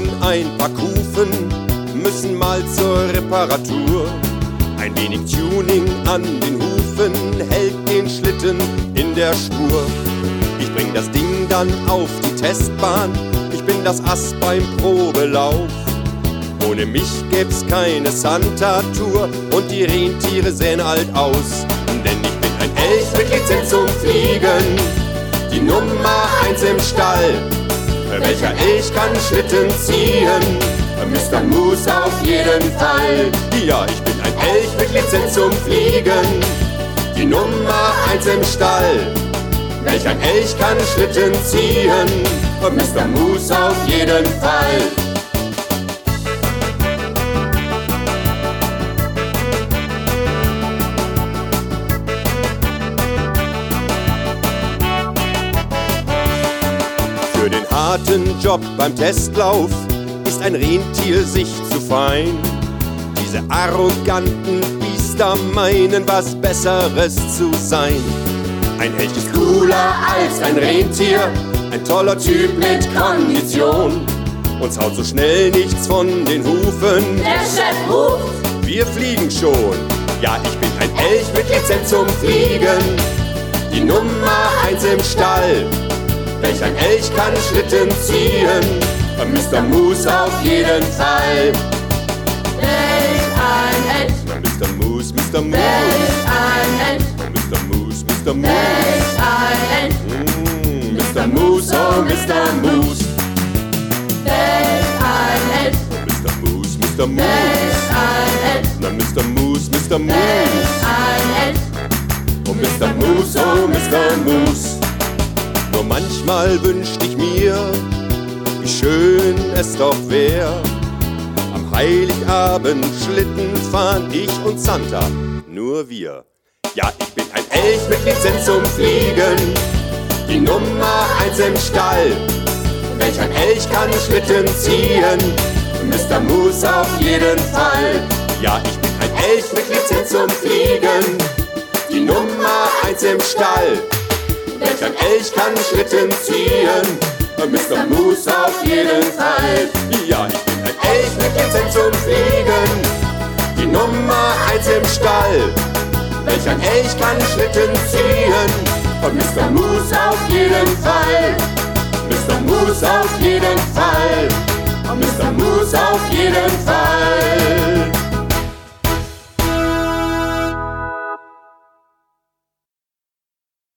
Schrauben, ein paar Kufen müssen mal zur Reparatur. Ein wenig Tuning an den Hufen hält den Schlitten in der Spur. Ich bring das Ding dann auf die Testbahn, ich bin das Ass beim Probelauf. Ohne mich gäb's keine Santa-Tour und die Rentiere sähen alt aus. Denn ich bin ein Elch mit Lizenz zum Fliegen, die Nummer 1 im Stall. Welcher Elch kann Schlitten ziehen? Mr. Moose auf jeden Fall. Ja, ich bin ein Elch mit Lizenz zum Fliegen, die Nummer 1 im Stall. Welcher Elch kann Schlitten ziehen? Mr. Moose auf jeden Fall. Für den harten Job beim Testlauf ist ein Rentier sich zu fein. Diese arroganten Biester meinen, was Besseres zu sein. Ein Elch ist cooler als ein Rentier, ein toller Typ mit Kondition. Uns haut so schnell nichts von den Hufen. Der Chef ruft, wir fliegen schon. Ja, ich bin ein Elch mit Lizenz zum Fliegen, die Nummer 1 im Stall. Welch ein Elch kann Schlitten ziehen? Mr. Moose auf jeden Fall. welch ein Elch, Mr. Moose, Mr. Moose. welch ein Elch, Mr. Moose, Mr. Moose. welch ein Elch, Mr. Moose, oh Mr. Moose. welch ein Elch, Mr. Moose, Mr. Moose. welch ein Elch, Na, Mr. Moose, Mr. Moose. welch ein Elch, Oh Mr. Moose, oh Mr. Moose. Nur manchmal wünscht ich mir, wie schön es doch wär, am Heiligabend Schlitten fahren, ich und Santa, nur wir. Ja, ich bin ein Elch mit Lizenz zum Fliegen, die Nummer 1 im Stall. Welch ein Elch kann Schlitten ziehen? Mr. Moose auf jeden Fall. Ja, ich bin ein Elch mit Lizenz zum Fliegen, die Nummer 1 im Stall. Welch ein Elch kann Schlitten ziehen? Mr. Moose auf jeden Fall. Ja, ich bin ein Elch mit Lizenz zum Fliegen, die Nummer 1 im Stall. Welch ein Elch kann Schlitten ziehen? Mr. Moose auf jeden Fall.